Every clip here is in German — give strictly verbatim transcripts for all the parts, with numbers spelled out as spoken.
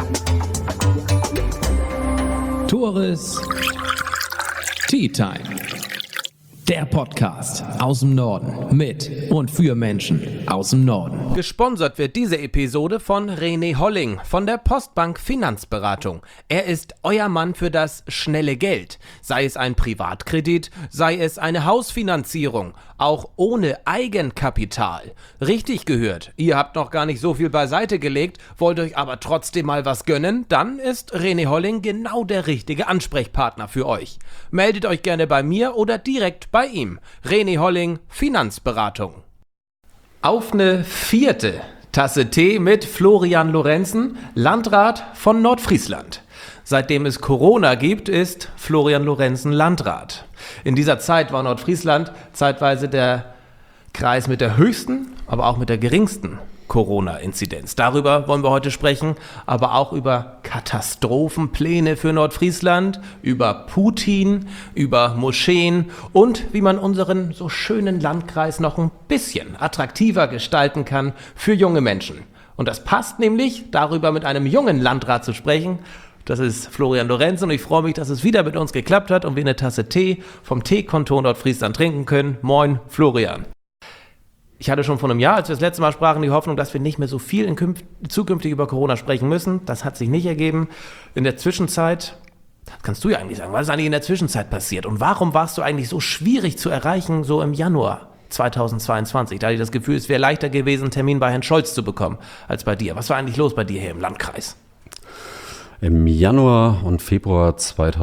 Tores Tea Time. Der Podcast aus dem Norden mit und für Menschen aus dem Norden. Gesponsert wird diese Episode von René Holling von der Postbank Finanzberatung. Er ist euer Mann für das schnelle Geld. Sei es ein Privatkredit, sei es eine Hausfinanzierung, auch ohne Eigenkapital. Richtig gehört, ihr habt noch gar nicht so viel beiseite gelegt, wollt euch aber trotzdem mal was gönnen, dann ist René Holling genau der richtige Ansprechpartner für euch. Meldet euch gerne bei mir oder direkt bei ihm. René Holling, Finanzberatung. Auf eine vierte Tasse Tee mit Florian Lorenzen, Landrat von Nordfriesland. Seitdem es Corona gibt, ist Florian Lorenzen Landrat. In dieser Zeit war Nordfriesland zeitweise der Kreis mit der höchsten, aber auch mit der geringsten Corona-Inzidenz. Darüber wollen wir heute sprechen, aber auch über Katastrophenpläne für Nordfriesland, über Putin, über Moscheen und wie man unseren so schönen Landkreis noch ein bisschen attraktiver gestalten kann für junge Menschen. Und das passt nämlich, darüber mit einem jungen Landrat zu sprechen. Das ist Florian Lorenzen und ich freue mich, dass es wieder mit uns geklappt hat und wir eine Tasse Tee vom Teekontor Nordfriesland trinken können. Moin, Florian. Ich hatte schon vor einem Jahr, als wir das letzte Mal sprachen, die Hoffnung, dass wir nicht mehr so viel in künft- zukünftig über Corona sprechen müssen. Das hat sich nicht ergeben. In der Zwischenzeit, das kannst du ja eigentlich sagen, was ist eigentlich in der Zwischenzeit passiert? Und warum warst du eigentlich so schwierig zu erreichen, so im Januar zweitausendzweiundzwanzig? Da hatte ich das Gefühl, es wäre leichter gewesen, einen Termin bei Herrn Scholz zu bekommen, als bei dir. Was war eigentlich los bei dir hier im Landkreis? Im Januar und Februar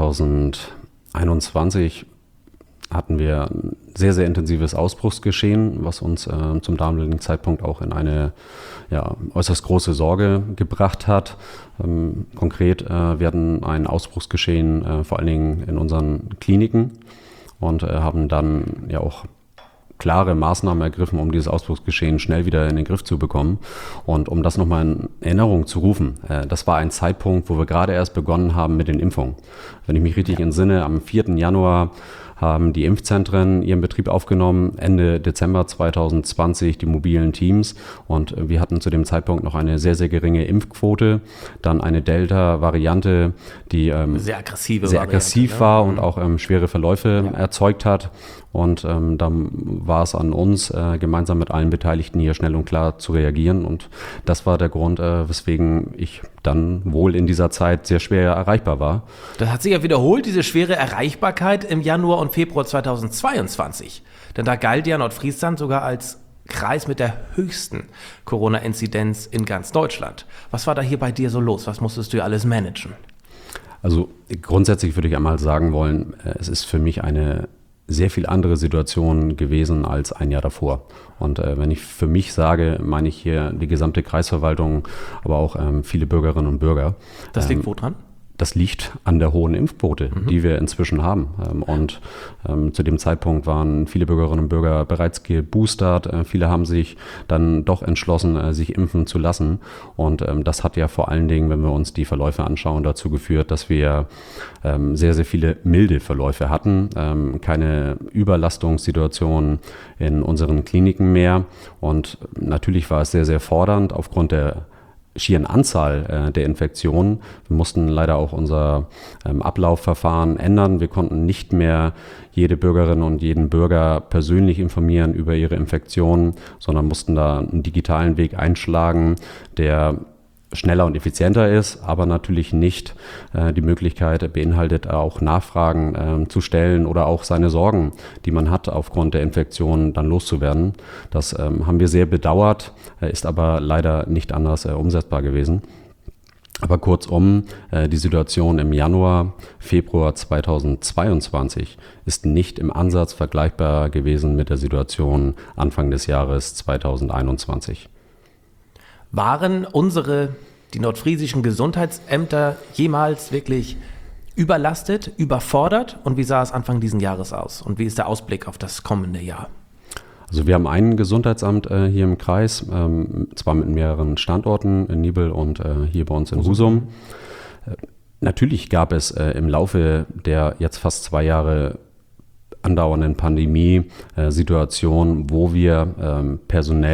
zweitausendeinundzwanzig hatten wir ein sehr, sehr intensives Ausbruchsgeschehen, was uns äh, zum damaligen Zeitpunkt auch in eine ja, äußerst große Sorge gebracht hat. Ähm, konkret, äh, wir hatten ein Ausbruchsgeschehen äh, vor allen Dingen in unseren Kliniken und äh, haben dann ja auch klare Maßnahmen ergriffen, um dieses Ausbruchsgeschehen schnell wieder in den Griff zu bekommen. Und um das nochmal in Erinnerung zu rufen, äh, das war ein Zeitpunkt, wo wir gerade erst begonnen haben mit den Impfungen. Wenn ich mich richtig entsinne, am vierten Januar haben die Impfzentren ihren Betrieb aufgenommen, Ende Dezember zweitausendzwanzig die mobilen Teams und wir hatten zu dem Zeitpunkt noch eine sehr, sehr geringe Impfquote, dann eine Delta-Variante, die ähm, sehr, aggressive sehr Variante, aggressiv war, ne? Und auch ähm, schwere Verläufe ja. erzeugt hat. Und ähm, dann war es an uns, äh, gemeinsam mit allen Beteiligten hier schnell und klar zu reagieren. Und das war der Grund, äh, weswegen ich dann wohl in dieser Zeit sehr schwer erreichbar war. Das hat sich ja wiederholt, diese schwere Erreichbarkeit im Januar und Februar zweitausendzweiundzwanzig. Denn da galt ja Nordfriesland sogar als Kreis mit der höchsten Corona-Inzidenz in ganz Deutschland. Was war da hier bei dir so los? Was musstest du hier alles managen? Also grundsätzlich würde ich einmal sagen wollen, es ist für mich eine sehr viel andere Situation gewesen als ein Jahr davor. Und äh, wenn ich für mich sage, meine ich hier die gesamte Kreisverwaltung, aber auch ähm, viele Bürgerinnen und Bürger. Das liegt ähm, wo dran? Das liegt an der hohen Impfquote, mhm. die wir inzwischen haben. Ähm, und ähm, zu dem Zeitpunkt waren viele Bürgerinnen und Bürger bereits geboostert. Äh, viele haben sich dann doch entschlossen, äh, sich impfen zu lassen. Und ähm, das hat ja vor allen Dingen, wenn wir uns die Verläufe anschauen, dazu geführt, dass wir ähm, sehr, sehr viele milde Verläufe hatten. Ähm, keine Überlastungssituation in unseren Kliniken mehr. Und natürlich war es sehr, sehr fordernd aufgrund der schieren Anzahl äh, der Infektionen. Wir mussten leider auch unser ähm, Ablaufverfahren ändern. Wir konnten nicht mehr jede Bürgerin und jeden Bürger persönlich informieren über ihre Infektionen, sondern mussten da einen digitalen Weg einschlagen, der schneller und effizienter ist, aber natürlich nicht äh, die Möglichkeit beinhaltet, auch Nachfragen äh, zu stellen oder auch seine Sorgen, die man hat, aufgrund der Infektion dann loszuwerden. Das ähm, haben wir sehr bedauert, äh, ist aber leider nicht anders äh, umsetzbar gewesen. Aber kurzum, äh, die Situation im Januar, Februar zweitausendzweiundzwanzig ist nicht im Ansatz vergleichbar gewesen mit der Situation Anfang des Jahres zweitausendeinundzwanzig. Waren unsere, die nordfriesischen Gesundheitsämter jemals wirklich überlastet, überfordert? Und wie sah es Anfang dieses Jahres aus? Und wie ist der Ausblick auf das kommende Jahr? Also wir haben ein Gesundheitsamt äh, hier im Kreis, ähm, zwar mit mehreren Standorten in Nibel und äh, hier bei uns in Husum. Äh, natürlich gab es äh, im Laufe der jetzt fast zwei Jahre andauernden Pandemie-Situation, wo wir ähm, personell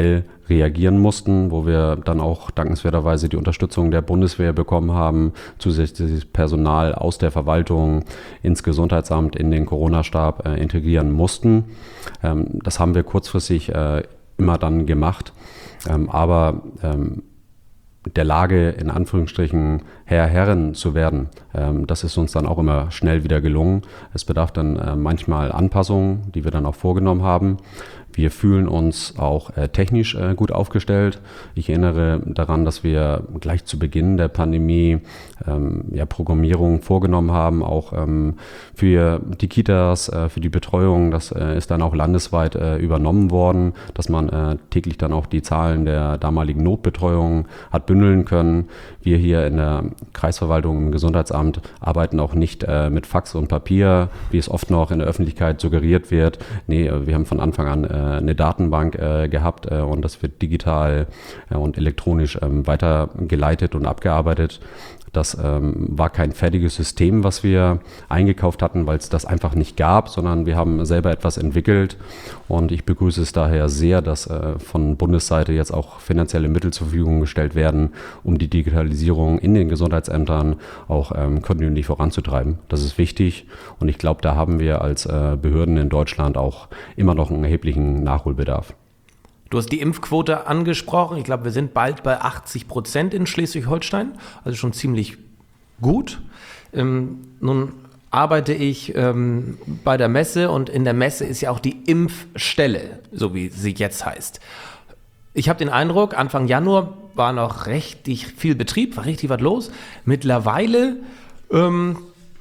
reagieren mussten, wo wir dann auch dankenswerterweise die Unterstützung der Bundeswehr bekommen haben, zusätzliches Personal aus der Verwaltung ins Gesundheitsamt, in den Corona-Stab äh, integrieren mussten. Ähm, das haben wir kurzfristig äh, immer dann gemacht, ähm, aber ähm, der Lage in Anführungsstrichen Herr, Herrin zu werden, ähm, das ist uns dann auch immer schnell wieder gelungen. Es bedarf dann äh, manchmal Anpassungen, die wir dann auch vorgenommen haben. Wir fühlen uns auch äh, technisch äh, gut aufgestellt. Ich erinnere daran, dass wir gleich zu Beginn der Pandemie ähm, ja, Programmierung vorgenommen haben, auch ähm, für die Kitas, äh, für die Betreuung. Das äh, ist dann auch landesweit äh, übernommen worden, dass man äh, täglich dann auch die Zahlen der damaligen Notbetreuung hat bündeln können. Wir hier in der Kreisverwaltung im Gesundheitsamt arbeiten auch nicht äh, mit Fax und Papier, wie es oft noch in der Öffentlichkeit suggeriert wird. Nee, wir haben von Anfang an äh, eine Datenbank äh, gehabt äh, und das wird digital äh, und elektronisch ähm, weitergeleitet und abgearbeitet. Das ähm, war kein fertiges System, was wir eingekauft hatten, weil es das einfach nicht gab, sondern wir haben selber etwas entwickelt und ich begrüße es daher sehr, dass äh, von Bundesseite jetzt auch finanzielle Mittel zur Verfügung gestellt werden, um die Digitalisierung in den Gesundheitsämtern auch ähm, kontinuierlich voranzutreiben. Das ist wichtig und ich glaube, da haben wir als äh, Behörden in Deutschland auch immer noch einen erheblichen Nachholbedarf. Du hast die Impfquote angesprochen. Ich glaube, wir sind bald bei achtzig Prozent in Schleswig-Holstein, also schon ziemlich gut. Ähm, nun arbeite ich ähm, bei der Messe und in der Messe ist ja auch die Impfstelle, so wie sie jetzt heißt. Ich habe den Eindruck, Anfang Januar war noch richtig viel Betrieb, war richtig was los. Mittlerweile ähm,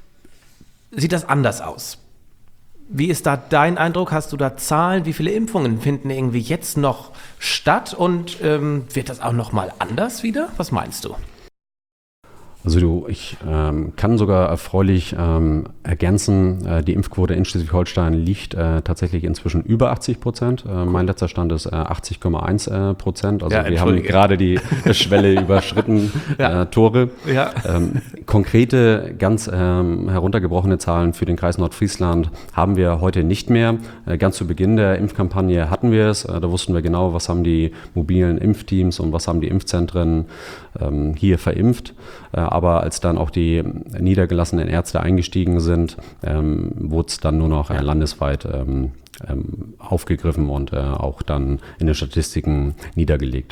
sieht das anders aus. Wie ist da dein Eindruck? Hast du da Zahlen? Wie viele Impfungen finden irgendwie jetzt noch statt? Und ähm, wird das auch noch mal anders wieder? Was meinst du? Also du, ich ähm, kann sogar erfreulich ähm, ergänzen, äh, die Impfquote in Schleswig-Holstein liegt äh, tatsächlich inzwischen über achtzig Prozent. Äh, mein letzter Stand ist äh, achtzig Komma eins äh, Prozent. Also ja, wir haben gerade die Schwelle überschritten, ja. äh, Tore. Ja. Ähm, konkrete, ganz ähm, heruntergebrochene Zahlen für den Kreis Nordfriesland haben wir heute nicht mehr. Äh, ganz zu Beginn der Impfkampagne hatten wir es. Äh, da wussten wir genau, was haben die mobilen Impfteams und was haben die Impfzentren ähm, hier verimpft. Äh, aber als dann auch die niedergelassenen Ärzte eingestiegen sind, ähm, wurde es dann nur noch äh, landesweit ähm, ähm, aufgegriffen und äh, auch dann in den Statistiken niedergelegt.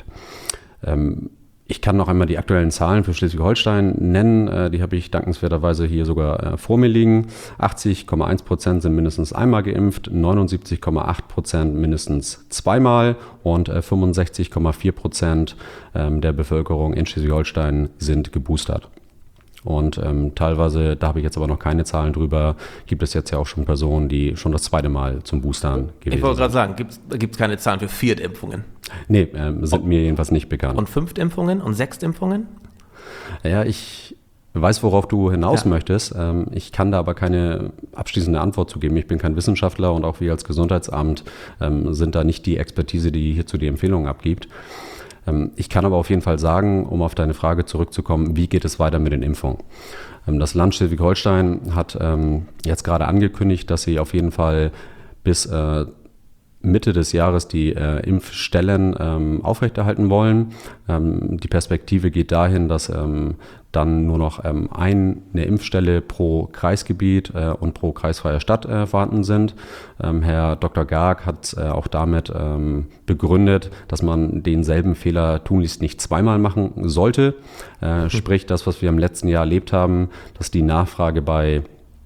Ähm, Ich kann noch einmal die aktuellen Zahlen für Schleswig-Holstein nennen. Äh, die habe ich dankenswerterweise hier sogar äh, vor mir liegen. achtzig Komma eins Prozent sind mindestens einmal geimpft, neunundsiebzig Komma acht Prozent mindestens zweimal und äh, fünfundsechzig Komma vier Prozent ähm, der Bevölkerung in Schleswig-Holstein sind geboostert. Und ähm, teilweise, da habe ich jetzt aber noch keine Zahlen drüber, gibt es jetzt ja auch schon Personen, die schon das zweite Mal zum Boostern gewesen sind. Ich wollte gerade sagen, gibt es keine Zahlen für Viertimpfungen? Nee, ähm, sind mir jedenfalls nicht bekannt. Und Fünftimpfungen und Sechstimpfungen? Ja, ich weiß, worauf du hinaus ja. möchtest. Ähm, ich kann da aber keine abschließende Antwort zu geben. Ich bin kein Wissenschaftler und auch wir als Gesundheitsamt ähm, sind da nicht die Expertise, die hierzu die Empfehlungen abgibt. Ich kann aber auf jeden Fall sagen, um auf deine Frage zurückzukommen, wie geht es weiter mit den Impfungen? Das Land Schleswig-Holstein hat jetzt gerade angekündigt, dass sie auf jeden Fall bis Mitte des Jahres die Impfstellen aufrechterhalten wollen. Die Perspektive geht dahin, dass dann nur noch eine Impfstelle pro Kreisgebiet und pro kreisfreie Stadt vorhanden sind. Herr Doktor Garg hat auch damit begründet, dass man denselben Fehler tunlichst nicht zweimal machen sollte. Sprich, das, was wir im letzten Jahr erlebt haben, dass die Nachfrage bei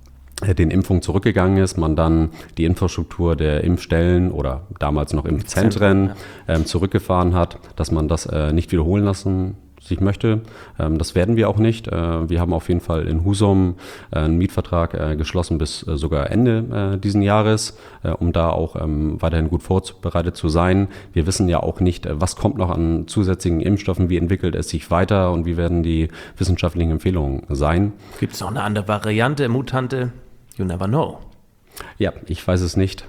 den Impfungen zurückgegangen ist, man dann die Infrastruktur der Impfstellen oder damals noch Impfzentren ähm, zurückgefahren hat, dass man das äh, nicht wiederholen lassen sich möchte. Ähm, das werden wir auch nicht. Äh, wir haben auf jeden Fall in Husum äh, einen Mietvertrag äh, geschlossen bis äh, sogar Ende äh, diesen Jahres, äh, um da auch ähm, weiterhin gut vorbereitet zu sein. Wir wissen ja auch nicht, äh, was kommt noch an zusätzlichen Impfstoffen, wie entwickelt es sich weiter und wie werden die wissenschaftlichen Empfehlungen sein. Gibt es noch eine andere Variante, Mutante? You never know. Ja, ich weiß es nicht.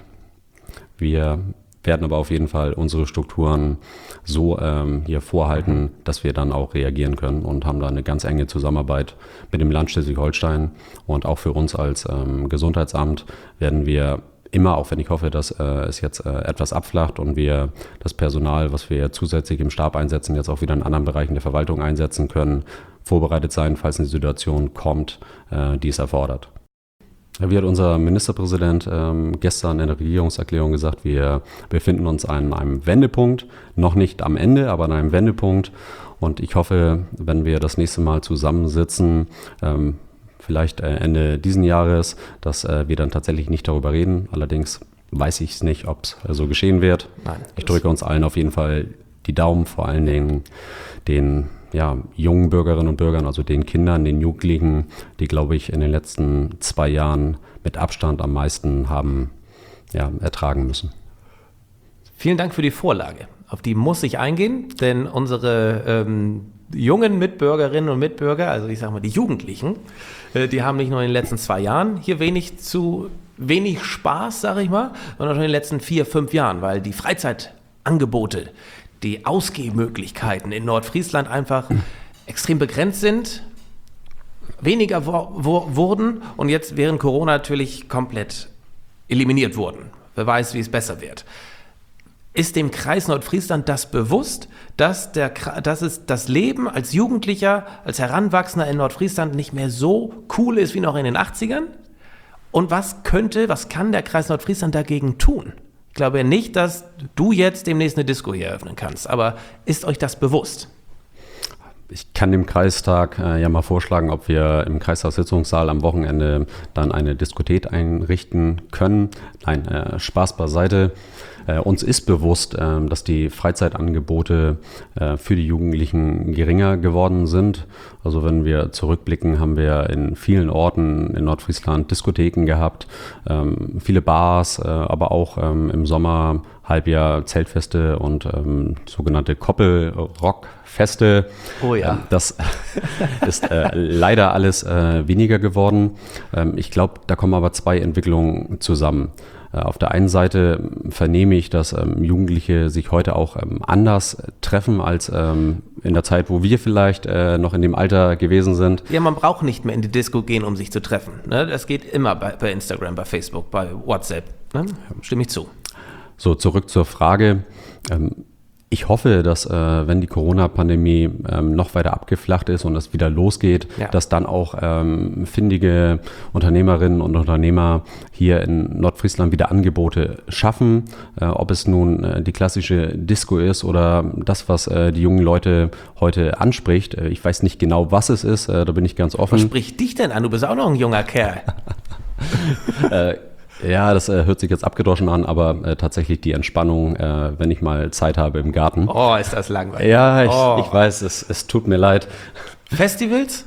Wir werden aber auf jeden Fall unsere Strukturen so ähm, hier vorhalten, dass wir dann auch reagieren können und haben da eine ganz enge Zusammenarbeit mit dem Land Schleswig-Holstein. Und auch für uns als ähm, Gesundheitsamt werden wir immer, auch wenn ich hoffe, dass äh, es jetzt äh, etwas abflacht und wir das Personal, was wir zusätzlich im Stab einsetzen, jetzt auch wieder in anderen Bereichen der Verwaltung einsetzen können, vorbereitet sein, falls eine Situation kommt, äh, die es erfordert. Wie hat unser Ministerpräsident ähm, gestern in der Regierungserklärung gesagt, wir befinden uns an einem Wendepunkt, noch nicht am Ende, aber an einem Wendepunkt. Und ich hoffe, wenn wir das nächste Mal zusammensitzen, ähm, vielleicht äh, Ende diesen Jahres, dass äh, wir dann tatsächlich nicht darüber reden. Allerdings weiß ich es nicht, ob es äh, so geschehen wird. Nein, ich drücke uns allen auf jeden Fall die Daumen, vor allen Dingen den ja, jungen Bürgerinnen und Bürgern, also den Kindern, den Jugendlichen, die, glaube ich, in den letzten zwei Jahren mit Abstand am meisten haben ja, ertragen müssen. Vielen Dank für die Vorlage. Auf die muss ich eingehen, denn unsere ähm, jungen Mitbürgerinnen und Mitbürger, also ich sage mal die Jugendlichen, äh, die haben nicht nur in den letzten zwei Jahren hier wenig zu wenig Spaß, sage ich mal, sondern schon in den letzten vier, fünf Jahren, weil die Freizeitangebote, die Ausgehmöglichkeiten in Nordfriesland einfach extrem begrenzt sind, weniger wo, wo, wurden und jetzt während Corona natürlich komplett eliminiert wurden. Wer weiß, wie es besser wird. Ist dem Kreis Nordfriesland das bewusst, dass, der, dass es das Leben als Jugendlicher, als Heranwachsender in Nordfriesland nicht mehr so cool ist wie noch in den achtzigern? Und was könnte, was kann der Kreis Nordfriesland dagegen tun? Ich glaube nicht, dass du jetzt demnächst eine Disco hier eröffnen kannst, aber ist euch das bewusst? Ich kann dem Kreistag äh, ja mal vorschlagen, ob wir im Kreistagssitzungssaal am Wochenende dann eine Diskothek einrichten können. Nein, äh, Spaß beiseite. Äh, uns ist bewusst, äh, dass die Freizeitangebote äh, für die Jugendlichen geringer geworden sind. Also wenn wir zurückblicken, haben wir in vielen Orten in Nordfriesland Diskotheken gehabt, ähm, viele Bars, äh, aber auch ähm, im Sommer Halbjahr Zeltfeste und ähm, sogenannte Koppelrockfeste. Oh ja. Ähm, das ist äh, leider alles äh, weniger geworden. Ähm, ich glaube, da kommen aber zwei Entwicklungen zusammen. Äh, auf der einen Seite vernehme ich, dass ähm, Jugendliche sich heute auch ähm, anders treffen als ähm, in der Zeit, wo wir vielleicht äh, noch in dem Alter gewesen sind. Ja, man braucht nicht mehr in die Disco gehen, um sich zu treffen. Ne? Das geht immer bei, bei Instagram, bei Facebook, bei WhatsApp. Ne? Stimme ich zu. So, zurück zur Frage. Ich hoffe, dass, wenn die Corona-Pandemie noch weiter abgeflacht ist und es wieder losgeht, ja. dass dann auch findige Unternehmerinnen und Unternehmer hier in Nordfriesland wieder Angebote schaffen. Ob es nun die klassische Disco ist oder das, was die jungen Leute heute anspricht. Ich weiß nicht genau, was es ist, da bin ich ganz offen. Was spricht dich denn an? Du bist auch noch ein junger Kerl. äh, Ja, das äh, hört sich jetzt abgedroschen an, aber äh, tatsächlich die Entspannung, äh, wenn ich mal Zeit habe im Garten. Oh, ist das langweilig. Ja, ich, oh. ich weiß, es, es tut mir leid. Festivals?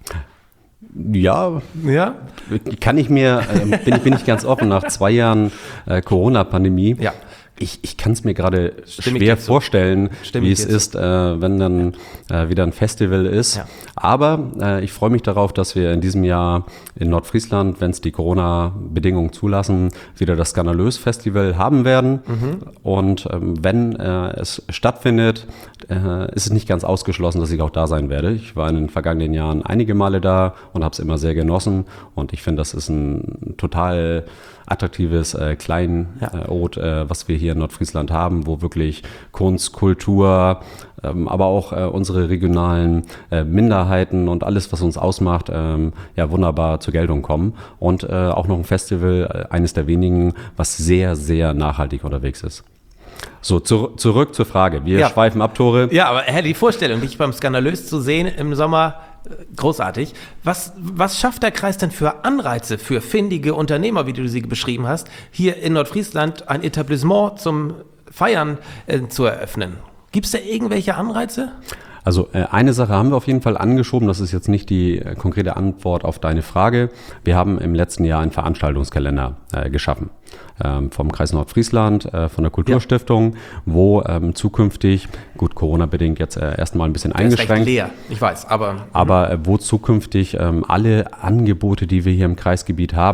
Ja, ja, kann ich mir, äh, bin, bin ich ganz offen, nach zwei Jahren äh, Corona-Pandemie, ja. ich, ich kann es mir gerade schwer vorstellen, wie es ist, äh, wenn dann äh, wieder ein Festival ist. Ja. Aber äh, ich freue mich darauf, dass wir in diesem Jahr in Nordfriesland, wenn es die Corona-Bedingungen zulassen, wieder das Skandalös-Festival haben werden. Mhm. Und ähm, wenn äh, es stattfindet, äh, ist es nicht ganz ausgeschlossen, dass ich auch da sein werde. Ich war in den vergangenen Jahren einige Male da und habe es immer sehr genossen. Und ich finde, das ist ein total attraktives äh, Kleinod, ja. äh, was wir hier in Nordfriesland haben, wo wirklich Kunst, Kultur, ähm, aber auch äh, unsere regionalen äh, Minderheiten und alles, was uns ausmacht, ähm, ja wunderbar zur Geltung kommen. Und äh, auch noch ein Festival, äh, eines der wenigen, was sehr, sehr nachhaltig unterwegs ist. So, zu, zurück zur Frage. Wir ja. schweifen ab, Tore. Ja, aber Herr, die Vorstellung, dich beim Skandalös zu sehen im Sommer, großartig. Was, was schafft der Kreis denn für Anreize für findige Unternehmer, wie du sie beschrieben hast, hier in Nordfriesland ein Etablissement zum Feiern äh, zu eröffnen? Gibt es da irgendwelche Anreize? Also äh, eine Sache haben wir auf jeden Fall angeschoben, das ist jetzt nicht die äh, konkrete Antwort auf deine Frage. Wir haben im letzten Jahr einen Veranstaltungskalender äh, geschaffen ähm, vom Kreis Nordfriesland, äh, von der Kulturstiftung, ja. wo ähm, zukünftig, gut Corona-bedingt jetzt äh, erstmal ein bisschen der eingeschränkt. Ist recht leer, ich weiß, aber... Aber äh, wo zukünftig ähm, alle Angebote, die wir hier im Kreisgebiet haben,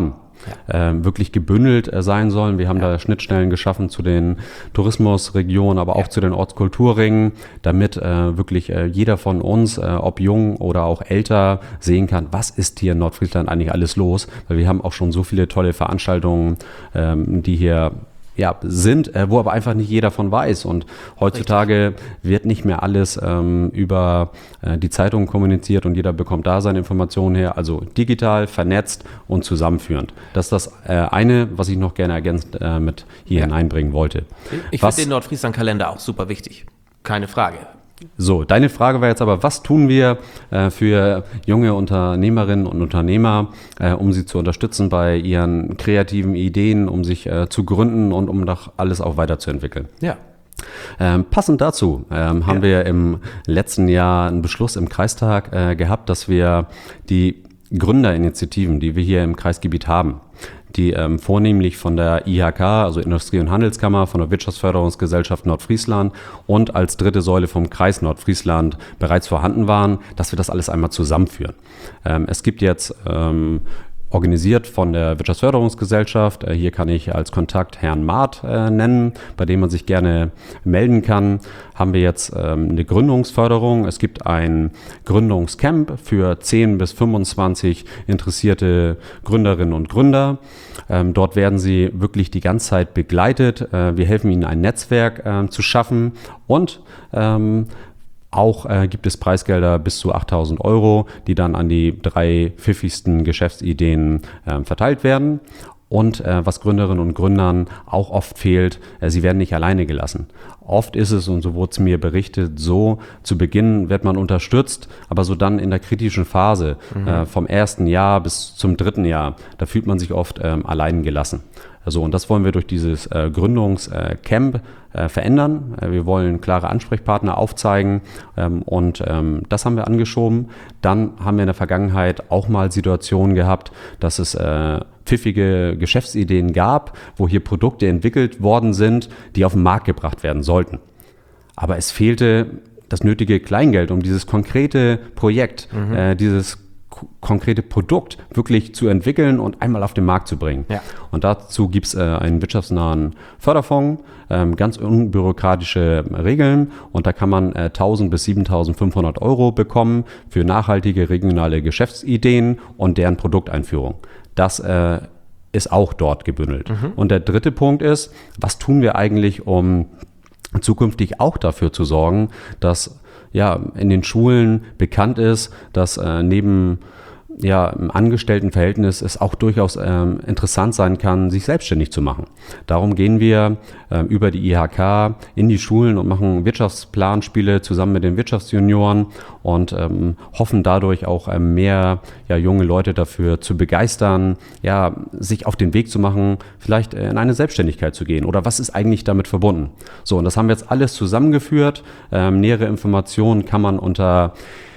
ja. äh, wirklich gebündelt äh, sein sollen. Wir haben ja. da Schnittstellen geschaffen zu den Tourismusregionen, aber auch ja. zu den Ortskulturringen, damit äh, wirklich äh, jeder von uns, äh, ob jung oder auch älter, sehen kann, was ist hier in Nordfriesland eigentlich alles los. Weil wir haben auch schon so viele tolle Veranstaltungen, ähm, die hier ja, sind, äh, wo aber einfach nicht jeder von weiß. Und heutzutage Richtig. wird nicht mehr alles ähm, über äh, die Zeitung kommuniziert und jeder bekommt da seine Informationen her. Also digital, vernetzt und zusammenführend. Das ist das äh, eine, was ich noch gerne ergänzend äh, mit hier ja. hineinbringen wollte. Ich finde den Nordfriesland-Kalender auch super wichtig. Keine Frage. So, deine Frage war jetzt aber, was tun wir äh, für junge Unternehmerinnen und Unternehmer, äh, um sie zu unterstützen bei ihren kreativen Ideen, um sich äh, zu gründen und um doch alles auch weiterzuentwickeln? Ja. Ähm, passend dazu ähm, haben ja. wir im letzten Jahr einen Beschluss im Kreistag äh, gehabt, dass wir die Gründerinitiativen, die wir hier im Kreisgebiet haben, die ähm, vornehmlich von der I H K, also Industrie- und Handelskammer, von der Wirtschaftsförderungsgesellschaft Nordfriesland und als dritte Säule vom Kreis Nordfriesland bereits vorhanden waren, dass wir das alles einmal zusammenführen. Ähm, es gibt jetzt ähm, organisiert von der Wirtschaftsförderungsgesellschaft. Hier kann ich als Kontakt Herrn Maat äh, nennen, bei dem man sich gerne melden kann. Haben wir jetzt ähm, eine Gründungsförderung. Es gibt ein Gründungscamp für zehn bis fünfundzwanzig interessierte Gründerinnen und Gründer. Ähm, dort werden sie wirklich die ganze Zeit begleitet. Äh, wir helfen ihnen, ein Netzwerk äh, zu schaffen und ähm, Auch äh, gibt es Preisgelder bis zu achttausend Euro, die dann an die drei pfiffigsten Geschäftsideen äh, verteilt werden. Und äh, was Gründerinnen und Gründern auch oft fehlt, äh, sie werden nicht alleine gelassen. Oft ist es, und so wurde es mir berichtet, so, zu Beginn wird man unterstützt, aber so dann in der kritischen Phase, mhm. äh, vom ersten Jahr bis zum dritten Jahr, da fühlt man sich oft ähm, allein gelassen. Also, und das wollen wir durch dieses äh, Gründungscamp äh, verändern. Äh, wir wollen klare Ansprechpartner aufzeigen ähm, und ähm, das haben wir angeschoben. Dann haben wir in der Vergangenheit auch mal Situationen gehabt, dass es äh, pfiffige Geschäftsideen gab, wo hier Produkte entwickelt worden sind, die auf den Markt gebracht werden sollten. Aber es fehlte das nötige Kleingeld, um dieses konkrete Projekt, mhm. äh, dieses konkrete Produkt wirklich zu entwickeln und einmal auf den Markt zu bringen. Ja. Und dazu gibt es äh, einen wirtschaftsnahen Förderfonds, ähm, ganz unbürokratische Regeln und da kann man äh, tausend bis siebentausendfünfhundert Euro bekommen für nachhaltige regionale Geschäftsideen und deren Produkteinführung. Das äh, ist auch dort gebündelt. Mhm. Und der dritte Punkt ist, was tun wir eigentlich, um zukünftig auch dafür zu sorgen, dass ja, in den Schulen bekannt ist, dass äh, neben ja, im Angestelltenverhältnis es auch durchaus ähm, interessant sein kann, sich selbstständig zu machen. Darum gehen wir äh, über die I H K in die Schulen und machen Wirtschaftsplanspiele zusammen mit den Wirtschaftsjunioren und ähm, hoffen dadurch auch ähm, mehr ja, junge Leute dafür zu begeistern, ja, sich auf den Weg zu machen, vielleicht in eine Selbstständigkeit zu gehen oder was ist eigentlich damit verbunden. So, und das haben wir jetzt alles zusammengeführt. Ähm, nähere Informationen kann man unter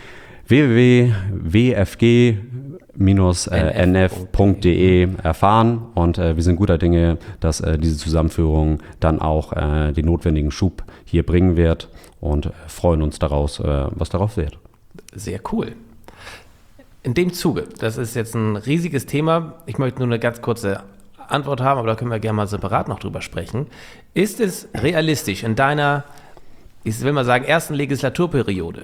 w w w punkt w f g Bindestrich n f punkt d e erfahren und äh, wir sind guter Dinge, dass äh, diese Zusammenführung dann auch äh, den notwendigen Schub hier bringen wird und äh, freuen uns daraus, äh, was darauf wird. Sehr cool. In dem Zuge, das ist jetzt ein riesiges Thema, ich möchte nur eine ganz kurze Antwort haben, aber da können wir gerne mal separat noch drüber sprechen. Ist es realistisch in deiner, ich will mal sagen, ersten Legislaturperiode,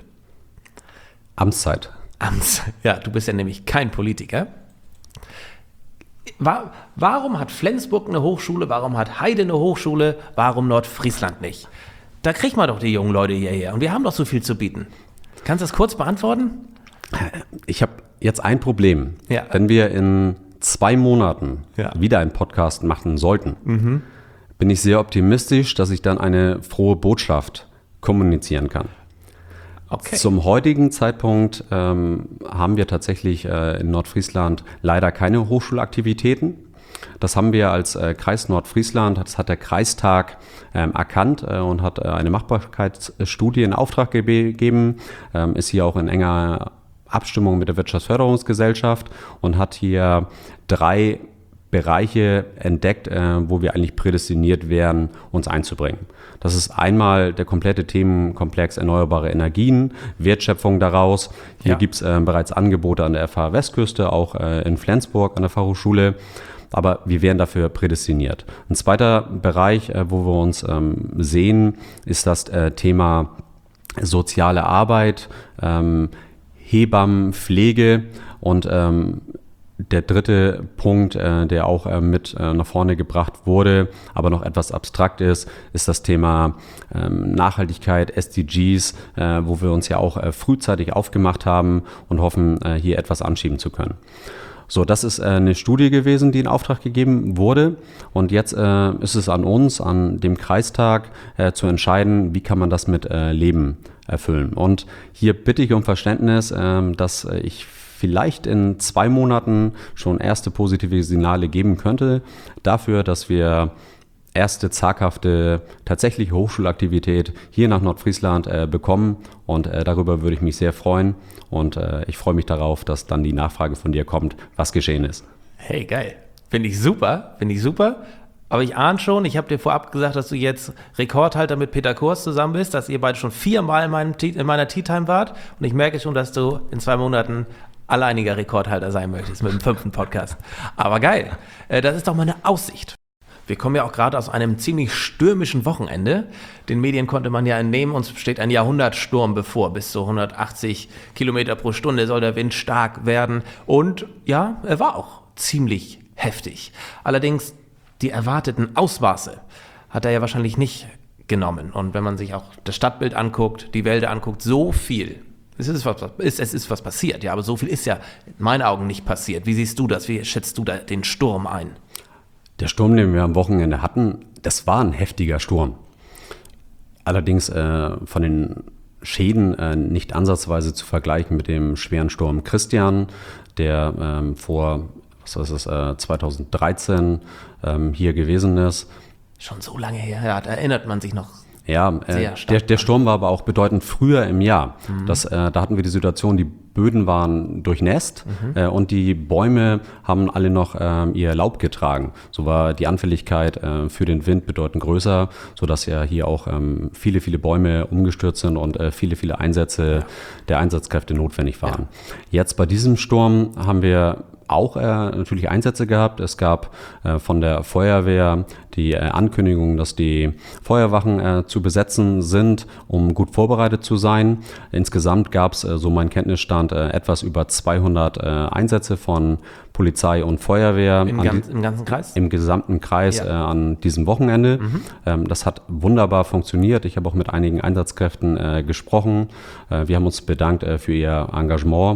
Amtszeit. Amts. Ja, du bist ja nämlich kein Politiker. War, warum hat Flensburg eine Hochschule? Warum hat Heide eine Hochschule? Warum Nordfriesland nicht? Da kriegt man doch die jungen Leute hierher. Und wir haben doch so viel zu bieten. Kannst du das kurz beantworten? Ich habe jetzt ein Problem. Ja. Wenn wir in zwei Monaten ja. wieder einen Podcast machen sollten, mhm. bin ich sehr optimistisch, dass ich dann eine frohe Botschaft kommunizieren kann. Okay. Zum heutigen Zeitpunkt ähm, haben wir tatsächlich äh, in Nordfriesland leider keine Hochschulaktivitäten. Das haben wir als äh, Kreis Nordfriesland, das hat der Kreistag ähm, erkannt äh, und hat äh, eine Machbarkeitsstudie in Auftrag gegeben, ähm, ist hier auch in enger Abstimmung mit der Wirtschaftsförderungsgesellschaft und hat hier drei Bereiche entdeckt, äh, wo wir eigentlich prädestiniert wären, uns einzubringen. Das ist einmal der komplette Themenkomplex erneuerbare Energien, Wertschöpfung daraus. Hier ja. gibt es äh, bereits Angebote an der F H Westküste, auch äh, in Flensburg an der Fachhochschule. aber wir wären dafür prädestiniert. Ein zweiter Bereich, äh, wo wir uns ähm, sehen, ist das äh, Thema soziale Arbeit, ähm, Hebammen, Pflege und ähm, der dritte Punkt, äh, der auch äh, mit äh, nach vorne gebracht wurde, aber noch etwas abstrakt ist, ist das Thema ähm, Nachhaltigkeit, S D Gs, äh, wo wir uns ja auch äh, frühzeitig aufgemacht haben und hoffen, äh, hier etwas anschieben zu können. So, das ist äh, eine Studie gewesen, die in Auftrag gegeben wurde. Und jetzt äh, ist es an uns, an dem Kreistag, äh, zu entscheiden, wie kann man das mit äh, Leben erfüllen. Und hier bitte ich um Verständnis, äh, dass äh, ich vielleicht in zwei Monaten schon erste positive Signale geben könnte dafür, dass wir erste zaghafte, tatsächliche Hochschulaktivität hier nach Nordfriesland äh, bekommen. Und äh, darüber würde ich mich sehr freuen. Und äh, ich freue mich darauf, dass dann die Nachfrage von dir kommt, was geschehen ist. Hey, geil. Finde ich super, finde ich super. Aber ich ahne schon, ich habe dir vorab gesagt, dass du jetzt Rekordhalter mit Peter Kurs zusammen bist, dass ihr beide schon viermal in, meinem, in meiner Tea Time wart. Und ich merke schon, dass du in zwei Monaten alleiniger Rekordhalter sein möchtest mit dem fünften Podcast. Aber geil, das ist doch mal eine Aussicht. Wir kommen ja auch gerade aus einem ziemlich stürmischen Wochenende. Den Medien konnte man ja entnehmen, uns steht ein Jahrhundertsturm bevor. Bis zu hundertachtzig Kilometer pro Stunde soll der Wind stark werden. Und ja, er war auch ziemlich heftig. Allerdings die erwarteten Ausmaße hat er ja wahrscheinlich nicht genommen. Und wenn man sich auch das Stadtbild anguckt, die Wälder anguckt, so viel. Es ist, was, es ist was passiert, ja, aber so viel ist ja in meinen Augen nicht passiert. Wie siehst du das? Wie schätzt du da den Sturm ein? Der Sturm, den wir am Wochenende hatten, das war ein heftiger Sturm. Allerdings äh, von den Schäden äh, nicht ansatzweise zu vergleichen mit dem schweren Sturm Christian, der ähm, vor was ist es, äh, zweitausenddreizehn ähm, hier gewesen ist. Schon so lange her, ja, da erinnert man sich noch. Ja, äh, der, der Sturm war aber auch bedeutend früher im Jahr. Mhm. Das, äh, da hatten wir die Situation, die Böden waren durchnässt mhm. äh, und die Bäume haben alle noch äh, ihr Laub getragen. So war die Anfälligkeit äh, für den Wind bedeutend größer, sodass ja hier auch ähm, viele, viele Bäume umgestürzt sind und äh, viele, viele Einsätze ja. der Einsatzkräfte notwendig waren. Ja. Jetzt bei diesem Sturm haben wir auch äh, natürlich Einsätze gehabt. Es gab äh, von der Feuerwehr die äh, Ankündigung, dass die Feuerwachen äh, zu besetzen sind, um gut vorbereitet zu sein. Insgesamt gab es, äh, so mein Kenntnisstand, äh, etwas über zweihundert äh, Einsätze von Polizei und Feuerwehr. Im, ganz, die, im ganzen Kreis? Im gesamten Kreis ja. äh, an diesem Wochenende. Mhm. Ähm, das hat wunderbar funktioniert. Ich habe auch mit einigen Einsatzkräften äh, gesprochen. Äh, wir haben uns bedankt äh, für ihr Engagement.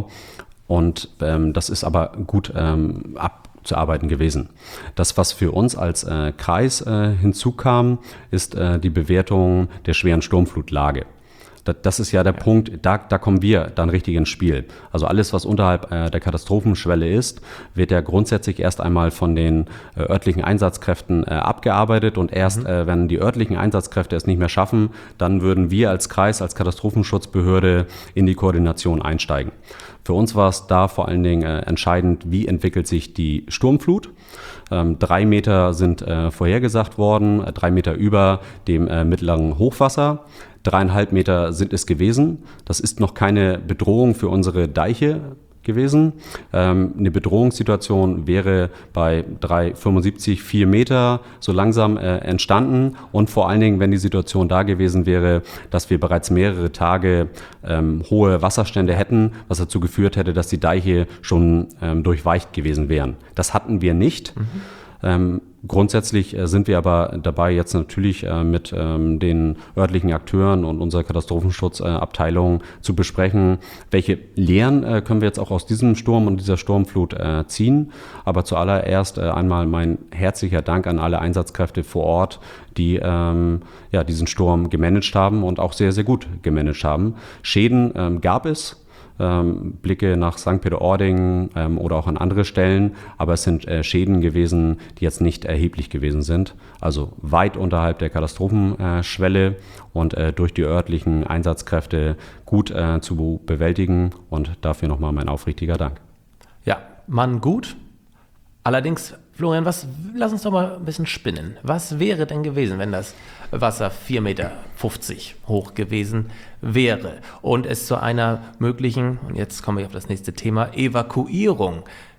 Und ähm, das ist aber gut ähm, abzuarbeiten gewesen. Das, was für uns als äh, Kreis äh, hinzukam, ist äh, die Bewertung der schweren Sturmflutlage. Das, das ist ja der ja. Punkt, da, da kommen wir dann richtig ins Spiel. Also alles, was unterhalb äh, der Katastrophenschwelle ist, wird ja grundsätzlich erst einmal von den äh, örtlichen Einsatzkräften äh, abgearbeitet. Und erst, mhm. äh, wenn die örtlichen Einsatzkräfte es nicht mehr schaffen, dann würden wir als Kreis, als Katastrophenschutzbehörde in die Koordination einsteigen. Für uns war es da vor allen Dingen äh, entscheidend, wie entwickelt sich die Sturmflut. Ähm, drei Meter sind äh, vorhergesagt worden, äh, drei Meter über dem äh, mittleren Hochwasser. Dreieinhalb Meter sind es gewesen. Das ist noch keine Bedrohung für unsere Deiche gewesen. Ähm, eine Bedrohungssituation wäre bei drei Komma fünfundsiebzig, vier Meter so langsam äh, entstanden und vor allen Dingen, wenn die Situation da gewesen wäre, dass wir bereits mehrere Tage ähm, hohe Wasserstände hätten, was dazu geführt hätte, dass die Deiche schon ähm, durchweicht gewesen wären. Das hatten wir nicht. Mhm. Ähm, grundsätzlich äh, sind wir aber dabei, jetzt natürlich äh, mit ähm, den örtlichen Akteuren und unserer Katastrophenschutzabteilung äh, zu besprechen, welche Lehren äh, können wir jetzt auch aus diesem Sturm und dieser Sturmflut äh, ziehen. Aber zuallererst äh, einmal mein herzlicher Dank an alle Einsatzkräfte vor Ort, die ähm, ja, diesen Sturm gemanagt haben und auch sehr, sehr gut gemanagt haben. Schäden ähm, gab es. Ähm, Blicke nach Sankt Peter-Ording ähm, oder auch an andere Stellen, aber es sind äh, Schäden gewesen, die jetzt nicht erheblich gewesen sind, also weit unterhalb der Katastrophenschwelle äh, und äh, durch die örtlichen Einsatzkräfte gut äh, zu bewältigen und dafür nochmal mein aufrichtiger Dank. Ja, Mann, gut. Allerdings, Florian, was, lass uns doch mal ein bisschen spinnen. Was wäre denn gewesen, wenn das Wasser vier Meter fünfzig hoch gewesen wäre und es zu einer möglichen, und jetzt komme ich auf das nächste Thema, Evakuierung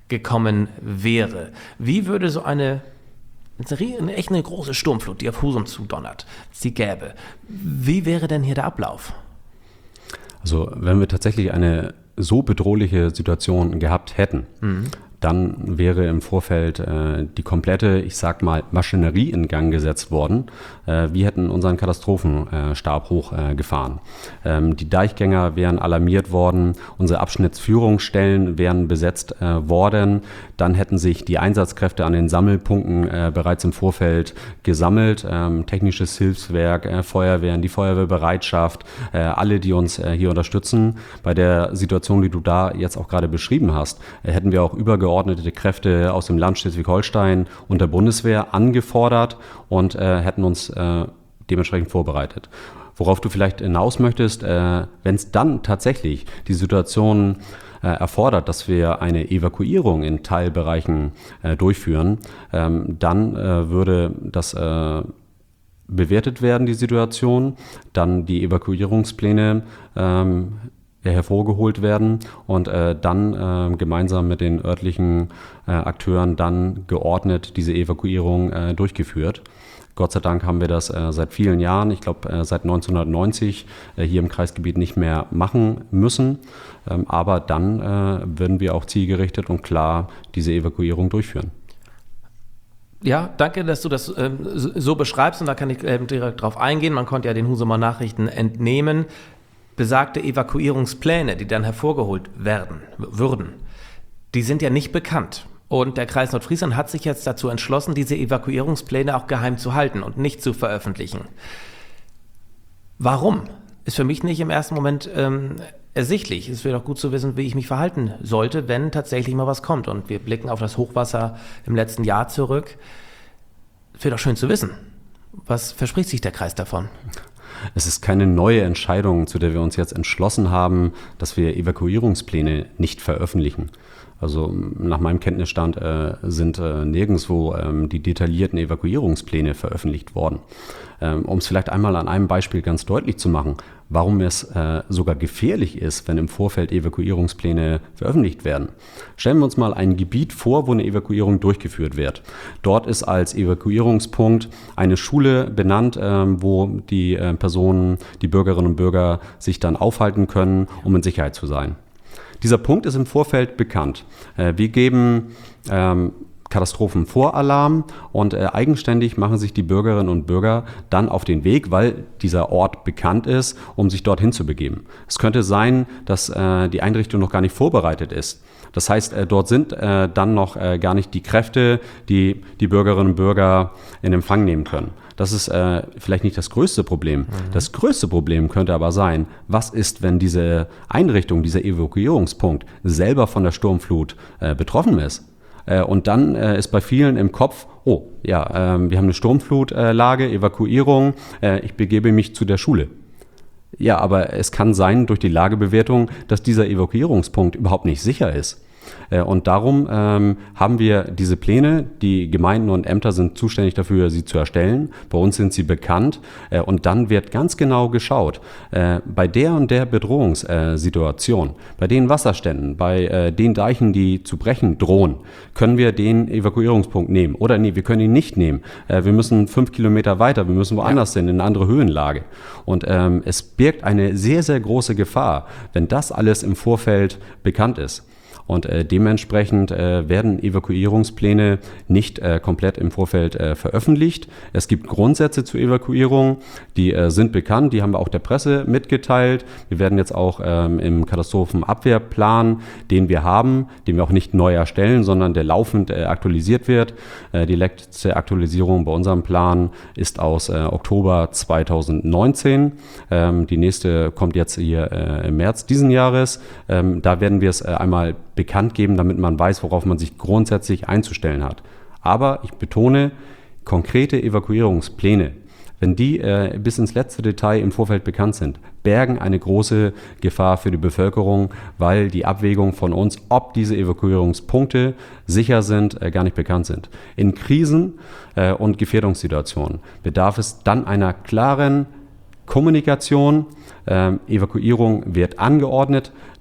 gekommen wäre. Wie würde so eine, eine echt eine große Sturmflut, die auf Husum zudonnert, sie gäbe, wie wäre denn hier der Ablauf? Also wenn wir tatsächlich eine so bedrohliche Situation gehabt hätten, mhm. dann wäre im Vorfeld äh, die komplette, ich sag mal, Maschinerie in Gang gesetzt worden. Äh, wir hätten unseren Katastrophenstab äh, hochgefahren. Äh, ähm, die Deichgänger wären alarmiert worden, unsere Abschnittsführungsstellen wären besetzt äh, worden. Dann hätten sich die Einsatzkräfte an den Sammelpunkten äh, bereits im Vorfeld gesammelt. Ähm, technisches Hilfswerk, äh, Feuerwehren, die Feuerwehrbereitschaft, äh, alle, die uns äh, hier unterstützen. Bei der Situation, die du da jetzt auch gerade beschrieben hast, äh, hätten wir auch übergeordnete Kräfte aus dem Land Schleswig-Holstein und der Bundeswehr angefordert und äh, hätten uns äh, dementsprechend vorbereitet. Worauf du vielleicht hinaus möchtest, äh, wenn es dann tatsächlich die Situation äh, erfordert, dass wir eine Evakuierung in Teilbereichen äh, durchführen, ähm, dann äh, würde das äh, bewertet werden, die Situation, dann die Evakuierungspläne ähm, hervorgeholt werden und äh, dann äh, gemeinsam mit den örtlichen äh, Akteuren dann geordnet diese Evakuierung äh, durchgeführt. Gott sei Dank haben wir das äh, seit vielen Jahren, ich glaube äh, seit neunzehnhundertneunzig, äh, hier im Kreisgebiet nicht mehr machen müssen. Ähm, aber dann äh, würden wir auch zielgerichtet und klar diese Evakuierung durchführen. Ja, danke, dass du das ähm, so beschreibst und da kann ich ähm, direkt drauf eingehen. Man konnte ja den Husumer Nachrichten entnehmen. Besagte Evakuierungspläne, die dann hervorgeholt werden würden, die sind ja nicht bekannt. Und der Kreis Nordfriesland hat sich jetzt dazu entschlossen, diese Evakuierungspläne auch geheim zu halten und nicht zu veröffentlichen. Warum? Ist für mich nicht im ersten Moment ähm, ersichtlich. Es wäre doch gut zu wissen, wie ich mich verhalten sollte, wenn tatsächlich mal was kommt. Und wir blicken auf das Hochwasser im letzten Jahr zurück. Es wäre doch schön zu wissen. Was verspricht sich der Kreis davon? Es ist keine neue Entscheidung, zu der wir uns jetzt entschlossen haben, dass wir Evakuierungspläne nicht veröffentlichen. Also nach meinem Kenntnisstand äh, sind äh, nirgendwo ähm, die detaillierten Evakuierungspläne veröffentlicht worden. Ähm, um es vielleicht einmal an einem Beispiel ganz deutlich zu machen, warum es äh, sogar gefährlich ist, wenn im Vorfeld Evakuierungspläne veröffentlicht werden. Stellen wir uns mal ein Gebiet vor, wo eine Evakuierung durchgeführt wird. Dort ist als Evakuierungspunkt eine Schule benannt, äh, wo die äh, Personen, die Bürgerinnen und Bürger sich dann aufhalten können, um in Sicherheit zu sein. Dieser Punkt ist im Vorfeld bekannt. Äh, wir geben ähm, Katastrophenvoralarm und äh, eigenständig machen sich die Bürgerinnen und Bürger dann auf den Weg, weil dieser Ort bekannt ist, um sich dorthin zu begeben. Es könnte sein, dass äh, die Einrichtung noch gar nicht vorbereitet ist. Das heißt, äh, dort sind äh, dann noch äh, gar nicht die Kräfte, die die Bürgerinnen und Bürger in Empfang nehmen können. Das ist äh, vielleicht nicht das größte Problem. Mhm. Das größte Problem könnte aber sein, was ist, wenn diese Einrichtung, dieser Evakuierungspunkt selber von der Sturmflut äh, betroffen ist? Äh, und dann äh, ist bei vielen im Kopf, oh ja, äh, wir haben eine Sturmflutlage, äh, Evakuierung, äh, ich begebe mich zu der Schule. Ja, aber es kann sein durch die Lagebewertung, dass dieser Evakuierungspunkt überhaupt nicht sicher ist. Und darum ähm, haben wir diese Pläne, die Gemeinden und Ämter sind zuständig dafür, sie zu erstellen. Bei uns sind sie bekannt äh, und dann wird ganz genau geschaut, äh, bei der und der Bedrohungssituation, bei den Wasserständen, bei äh, den Deichen, die zu brechen drohen, können wir den Evakuierungspunkt nehmen oder nee, wir können ihn nicht nehmen. Äh, wir müssen fünf Kilometer weiter, wir müssen woanders hin, in eine andere Höhenlage. Und ähm, es birgt eine sehr, sehr große Gefahr, wenn das alles im Vorfeld bekannt ist. Und äh, dementsprechend äh, werden Evakuierungspläne nicht äh, komplett im Vorfeld äh, veröffentlicht. Es gibt Grundsätze zur Evakuierung, die äh, sind bekannt, die haben wir auch der Presse mitgeteilt. Wir werden jetzt auch ähm, im Katastrophenabwehrplan, den wir haben, den wir auch nicht neu erstellen, sondern der laufend äh, aktualisiert wird. Äh, die letzte Aktualisierung bei unserem Plan ist aus äh, Oktober zweitausendneunzehn. Ähm, die nächste kommt jetzt hier äh, im März diesen Jahres. Ähm, da werden wir es äh, einmal bekannt geben, damit man weiß, worauf man sich grundsätzlich einzustellen hat. Aber ich betone, konkrete Evakuierungspläne, wenn die äh, bis ins letzte Detail im Vorfeld bekannt sind, bergen eine große Gefahr für die Bevölkerung, weil die Abwägung von uns, ob diese Evakuierungspunkte sicher sind, äh, gar nicht bekannt sind. In Krisen äh, und Gefährdungssituationen bedarf es dann einer klaren Kommunikation. Ähm, Evakuierung wird angeordnet.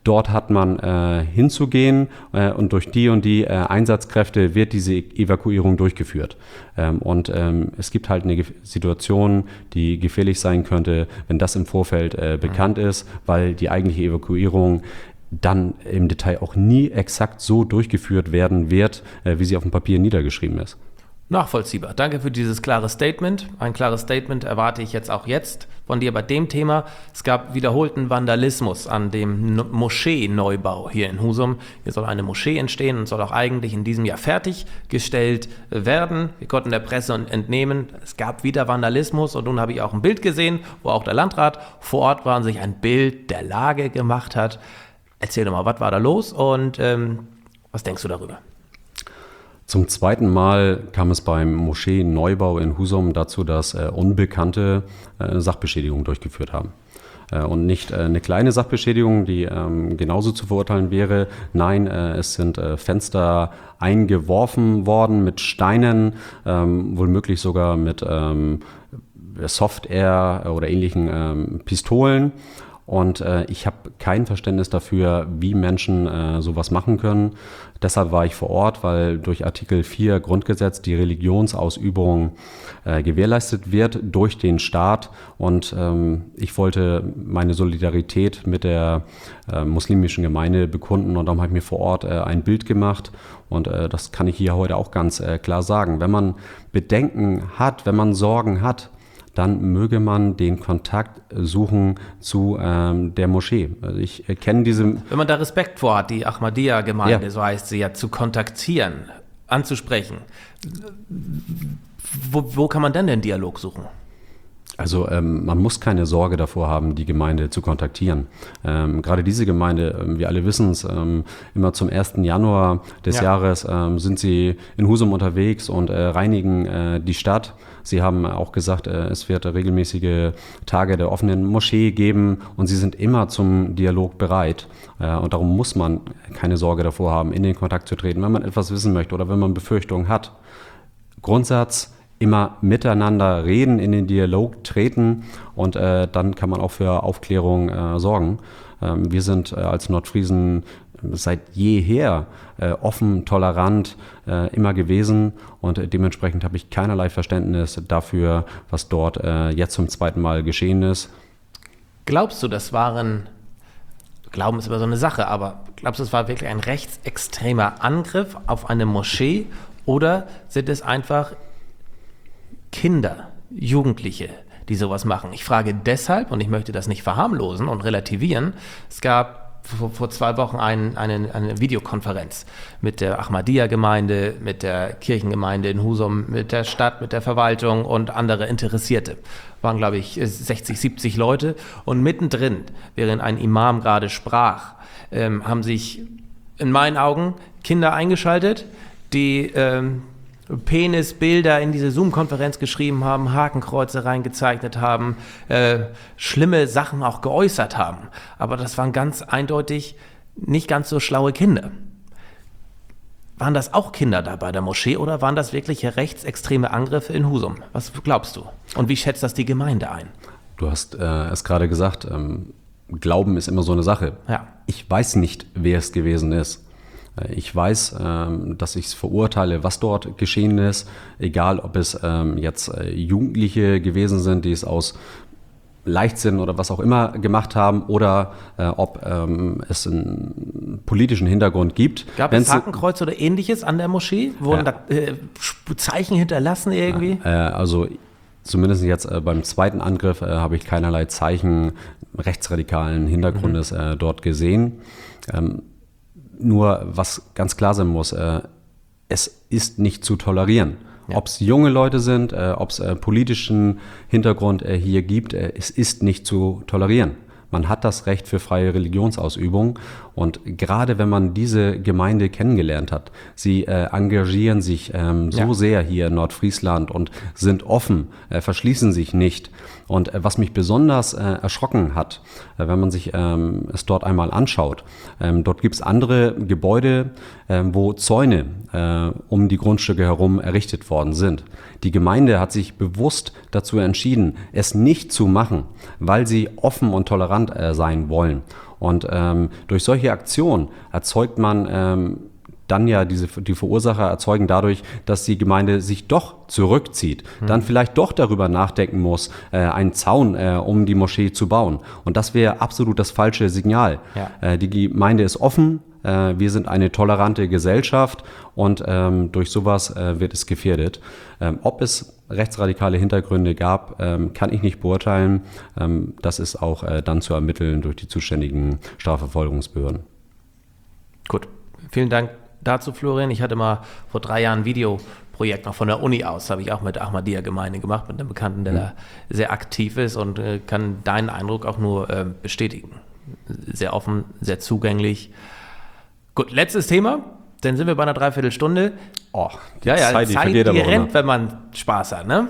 dort hat man äh, hinzugehen äh, und durch die und die äh, Einsatzkräfte wird diese Evakuierung durchgeführt. Ähm, und ähm, es gibt halt eine Ge- Situation, die gefährlich sein könnte, wenn das im Vorfeld äh, bekannt mhm. ist, weil die eigentliche Evakuierung dann im Detail auch nie exakt so durchgeführt werden wird, äh, wie sie auf dem Papier niedergeschrieben ist. Nachvollziehbar. Danke für dieses klare Statement. Ein klares Statement erwarte ich jetzt auch jetzt von dir bei dem Thema. Es gab wiederholten Vandalismus an dem no- Moschee-Neubau hier in Husum. Hier soll eine Moschee entstehen und soll auch eigentlich in diesem Jahr fertiggestellt werden. Wir konnten der Presse entnehmen, es gab wieder Vandalismus und nun habe ich auch ein Bild gesehen, wo auch der Landrat vor Ort war und sich ein Bild der Lage gemacht hat. Erzähl doch mal, was war da los und ähm, was denkst du darüber? Zum zweiten Mal kam es beim Moschee-Neubau in Husum dazu, dass äh, Unbekannte äh, Sachbeschädigung durchgeführt haben. Äh, und nicht äh, eine kleine Sachbeschädigung, die ähm, genauso zu verurteilen wäre. Nein, äh, es sind äh, Fenster eingeworfen worden mit Steinen, ähm, wohlmöglich sogar mit ähm, Soft-Air oder ähnlichen ähm, Pistolen. Und äh, ich habe kein Verständnis dafür, wie Menschen äh, sowas machen können. Deshalb war ich vor Ort, weil durch Artikel vier Grundgesetz die Religionsausübung äh, gewährleistet wird durch den Staat. Und ähm, ich wollte meine Solidarität mit der äh, muslimischen Gemeinde bekunden. Und darum habe ich mir vor Ort äh, ein Bild gemacht. Und äh, das kann ich hier heute auch ganz äh, klar sagen. Wenn man Bedenken hat, wenn man Sorgen hat, dann möge man den Kontakt suchen zu ähm, der Moschee. Also ich äh, kenne diese... Wenn man da Respekt vor hat, die Ahmadiyya-Gemeinde, ja. so heißt sie ja, zu kontaktieren, anzusprechen, wo, wo kann man denn den Dialog suchen? Also ähm, man muss keine Sorge davor haben, die Gemeinde zu kontaktieren. Ähm, gerade diese Gemeinde, ähm, wir alle wissen es, ähm, immer zum ersten Januar des ja. Jahres ähm, sind sie in Husum unterwegs und äh, reinigen äh, die Stadt. Sie haben auch gesagt, äh, es wird regelmäßige Tage der offenen Moschee geben und sie sind immer zum Dialog bereit. Äh, und darum muss man keine Sorge davor haben, in den Kontakt zu treten, wenn man etwas wissen möchte oder wenn man Befürchtungen hat. Grundsatz: immer miteinander reden, in den Dialog treten und äh, dann kann man auch für Aufklärung äh, sorgen. Ähm, wir sind äh, als Nordfriesen seit jeher äh, offen, tolerant äh, immer gewesen und äh, dementsprechend habe ich keinerlei Verständnis dafür, was dort äh, jetzt zum zweiten Mal geschehen ist. Glaubst du, das waren, Glauben ist immer so eine Sache, aber glaubst du, es war wirklich ein rechtsextremer Angriff auf eine Moschee oder sind es einfach Kinder, Jugendliche, die sowas machen? Ich frage deshalb, und ich möchte das nicht verharmlosen und relativieren, es gab vor, vor zwei Wochen ein, eine, eine Videokonferenz mit der Ahmadiyya-Gemeinde, mit der Kirchengemeinde in Husum, mit der Stadt, mit der Verwaltung und andere Interessierte. Waren, glaube ich, sechzig, siebzig Leute und mittendrin, während ein Imam gerade sprach, ähm, haben sich in meinen Augen Kinder eingeschaltet, die ähm, Penisbilder in diese Zoom-Konferenz geschrieben haben, Hakenkreuze reingezeichnet haben, äh, schlimme Sachen auch geäußert haben. Aber das waren ganz eindeutig nicht ganz so schlaue Kinder. Waren das auch Kinder da bei der Moschee oder waren das wirkliche rechtsextreme Angriffe in Husum? Was glaubst du? Und wie schätzt das die Gemeinde ein? Du hast äh, es gerade gesagt, ähm, Glauben ist immer so eine Sache. Ja. Ich weiß nicht, wer es gewesen ist. Ich weiß, ähm, dass ich es verurteile, was dort geschehen ist, egal ob es ähm, jetzt äh, Jugendliche gewesen sind, die es aus Leichtsinn oder was auch immer gemacht haben oder äh, ob ähm, es einen politischen Hintergrund gibt. Gab es Hakenkreuz oder Ähnliches an der Moschee? Wurden äh, da äh, Zeichen hinterlassen irgendwie? Äh, also zumindest jetzt äh, beim zweiten Angriff äh, habe ich keinerlei Zeichen rechtsradikalen Hintergrundes mhm. äh, dort gesehen. Ähm, Nur was ganz klar sein muss, äh, es ist nicht zu tolerieren. Ja. Ob es junge Leute sind, äh, ob es äh, politischen Hintergrund äh, hier gibt, äh, es ist nicht zu tolerieren. Man hat das Recht für freie Religionsausübung und gerade wenn man diese Gemeinde kennengelernt hat, sie äh, engagieren sich ähm, so ja. sehr hier in Nordfriesland und sind offen, äh, verschließen sich nicht. Und äh, was mich besonders äh, erschrocken hat, äh, wenn man sich ähm, es dort einmal anschaut, ähm, dort gibt es andere Gebäude, äh, wo Zäune äh, um die Grundstücke herum errichtet worden sind. Die Gemeinde hat sich bewusst dazu entschieden, es nicht zu machen, weil sie offen und tolerant tolerant äh, sein wollen. Und ähm, durch solche Aktionen erzeugt man ähm, dann ja diese, die Verursacher erzeugen dadurch, dass die Gemeinde sich doch zurückzieht, mhm. dann vielleicht doch darüber nachdenken muss, äh, einen Zaun äh, um die Moschee zu bauen. Und das wäre absolut das falsche Signal. Ja. Äh, die Gemeinde ist offen, äh, wir sind eine tolerante Gesellschaft und ähm, durch sowas äh, wird es gefährdet. Ähm, ob es rechtsradikale Hintergründe gab, ähm, kann ich nicht beurteilen. Ähm, das ist auch äh, dann zu ermitteln durch die zuständigen Strafverfolgungsbehörden. Gut, vielen Dank dazu, Florian. Ich hatte mal vor drei Jahren ein Videoprojekt noch von der Uni aus, habe ich auch mit der Ahmadiyya-Gemeinde gemacht, mit einem Bekannten, der mhm. da sehr aktiv ist und äh, kann deinen Eindruck auch nur äh, bestätigen. Sehr offen, sehr zugänglich. Gut, letztes Thema, dann sind wir bei einer Dreiviertelstunde. Oh, die ja, ja, Zeit, die Zeit, vergeht die aber rennt, ne? wenn man Spaß hat, ne?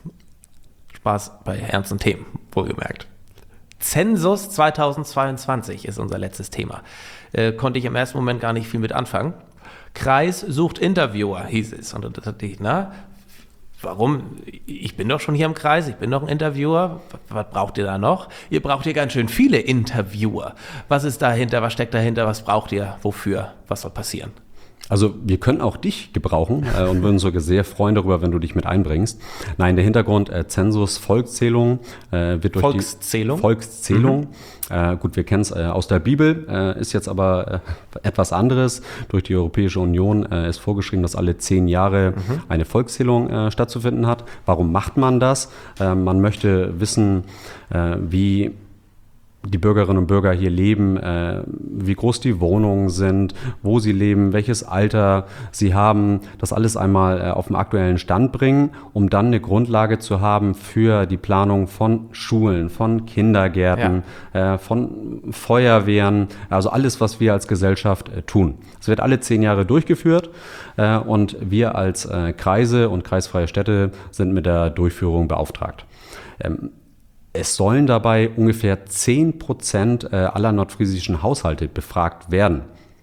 Spaß bei ernsten Themen, wohlgemerkt. Zensus zweitausendzweiundzwanzig ist unser letztes Thema. Äh, konnte ich im ersten Moment gar nicht viel mit anfangen. Kreis sucht Interviewer, hieß es. Und da dachte ich, na, warum? Ich bin doch schon hier im Kreis, ich bin doch ein Interviewer. Was braucht ihr da noch? Ihr braucht hier ganz schön viele Interviewer. Was ist dahinter? Was steckt dahinter? Was braucht ihr? Wofür? Was soll passieren? Also wir können auch dich gebrauchen äh, und würden sogar sehr freuen darüber, wenn du dich mit einbringst. Nein, der Hintergrund, äh, Zensus, Volkszählung, äh, wird durch Volkszählung? die Volkszählung. Mhm. Äh, gut, wir kennen es äh, aus der Bibel, äh, ist jetzt aber äh, etwas anderes. Durch die Europäische Union äh, ist vorgeschrieben, dass alle zehn Jahre mhm. eine Volkszählung äh, stattzufinden hat. Warum macht man das? Äh, man möchte wissen, äh, wie die Bürgerinnen und Bürger hier leben, äh, wie groß die Wohnungen sind, wo sie leben, welches Alter sie haben, das alles einmal äh, auf den aktuellen Stand bringen, um dann eine Grundlage zu haben für die Planung von Schulen, von Kindergärten, ja. äh, von Feuerwehren, also alles, was wir als Gesellschaft äh, tun. Es wird alle zehn Jahre durchgeführt äh, und wir als äh, Kreise und kreisfreie Städte sind mit der Durchführung beauftragt. Ähm, Es sollen dabei ungefähr zehn Prozent aller nordfriesischen Haushalte befragt werden.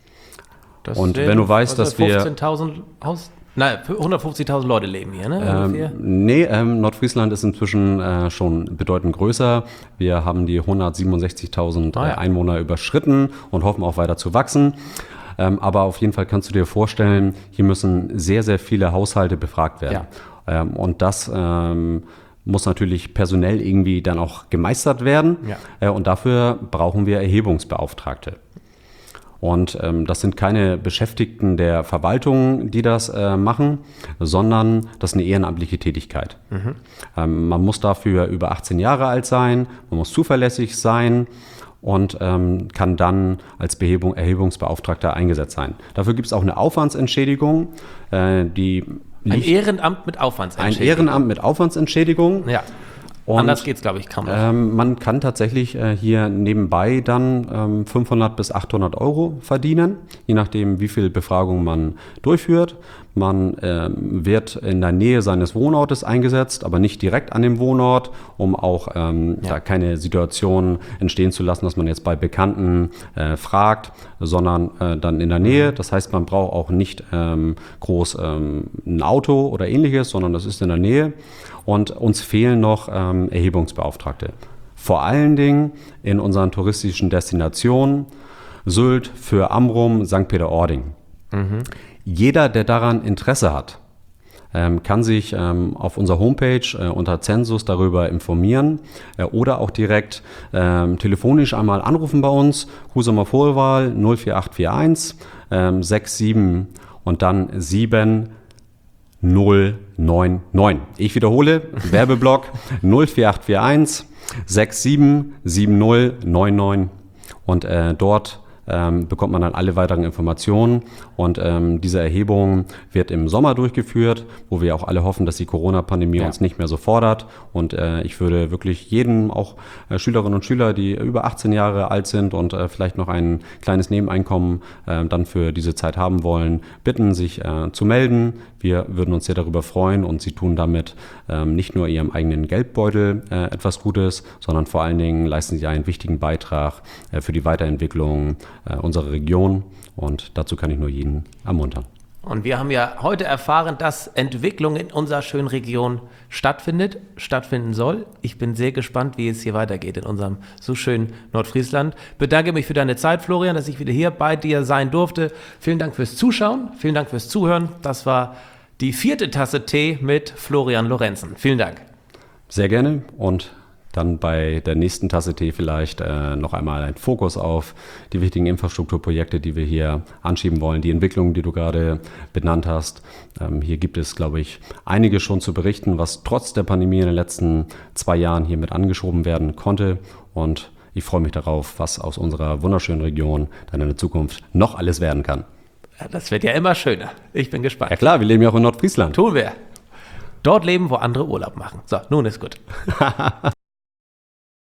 Das und wenn du weißt, also dass wir... fünfzehntausend Haus, nein, hundertfünfzigtausend Leute leben hier, ne? Ähm, nee, ähm, Nordfriesland ist inzwischen äh, schon bedeutend größer. Wir haben die hundertsiebenundsechzigtausend ah, ja. Einwohner überschritten und hoffen auch weiter zu wachsen. Ähm, aber auf jeden Fall kannst du dir vorstellen, hier müssen sehr, sehr viele Haushalte befragt werden. Ja. Ähm, und das... Ähm, muss natürlich personell irgendwie dann auch gemeistert werden. Ja. Äh, und dafür brauchen wir Erhebungsbeauftragte. Und ähm, das sind keine Beschäftigten der Verwaltung, die das äh, machen, sondern das ist eine ehrenamtliche Tätigkeit. Mhm. Ähm, man muss dafür über achtzehn Jahre alt sein, man muss zuverlässig sein und ähm, kann dann als Behebung, Erhebungsbeauftragter eingesetzt sein. Dafür gibt es auch eine Aufwandsentschädigung, äh, die Ein Ehrenamt mit Aufwandsentschädigung. Ein Ehrenamt mit Aufwandsentschädigung. Ja. Und, Anders geht es, glaube ich, kaum noch. Ähm, man kann tatsächlich äh, hier nebenbei dann ähm, fünfhundert bis achthundert Euro verdienen, je nachdem, wie viel Befragung man durchführt. Man ähm, wird in der Nähe seines Wohnortes eingesetzt, aber nicht direkt an dem Wohnort, um auch ähm, ja. da keine Situation entstehen zu lassen, dass man jetzt bei Bekannten äh, fragt, sondern äh, dann in der Nähe. Das heißt, man braucht auch nicht ähm, groß ähm, ein Auto oder ähnliches, sondern das ist in der Nähe. Und uns fehlen noch ähm, Erhebungsbeauftragte. Vor allen Dingen in unseren touristischen Destinationen, Sylt, für Amrum, Sankt Peter-Ording. Mhm. Jeder, der daran Interesse hat, ähm, kann sich ähm, auf unserer Homepage äh, unter Zensus darüber informieren äh, oder auch direkt ähm, telefonisch einmal anrufen bei uns. Husumer Vorwahl null vier acht vier eins ähm, sechs sieben und dann sieben null neun neun. Ich wiederhole, Werbeblock null vier acht vier eins sechs sieben sieben null neun neun und äh, dort ähm, bekommt man dann alle weiteren Informationen und ähm, diese Erhebung wird im Sommer durchgeführt, wo wir auch alle hoffen, dass die Corona-Pandemie ja. uns nicht mehr so fordert und äh, ich würde wirklich jedem, auch äh, Schülerinnen und Schüler, die über achtzehn Jahre alt sind und äh, vielleicht noch ein kleines Nebeneinkommen äh, dann für diese Zeit haben wollen, bitten, sich äh, zu melden. Wir würden uns sehr darüber freuen und sie tun damit ähm, nicht nur ihrem eigenen Geldbeutel äh, etwas Gutes, sondern vor allen Dingen leisten sie einen wichtigen Beitrag äh, für die Weiterentwicklung äh, unserer Region und dazu kann ich nur jeden ermuntern. Und wir haben ja heute erfahren, dass Entwicklung in unserer schönen Region stattfindet, stattfinden soll. Ich bin sehr gespannt, wie es hier weitergeht in unserem so schönen Nordfriesland. Bedanke mich für deine Zeit, Florian, dass ich wieder hier bei dir sein durfte. Vielen Dank fürs Zuschauen, vielen Dank fürs Zuhören. Das war die vierte Tasse Tee mit Florian Lorenzen. Vielen Dank. Sehr gerne und dann bei der nächsten Tasse Tee vielleicht äh, noch einmal ein Fokus auf die wichtigen Infrastrukturprojekte, die wir hier anschieben wollen, die Entwicklungen, die du gerade benannt hast. Ähm, hier gibt es, glaube ich, einiges schon zu berichten, was trotz der Pandemie in den letzten zwei Jahren hier mit angeschoben werden konnte. Und ich freue mich darauf, was aus unserer wunderschönen Region dann in der Zukunft noch alles werden kann. Ja, das wird ja immer schöner. Ich bin gespannt. Ja klar, wir leben ja auch in Nordfriesland. Tun wir. Dort leben, wo andere Urlaub machen. So, nun ist gut.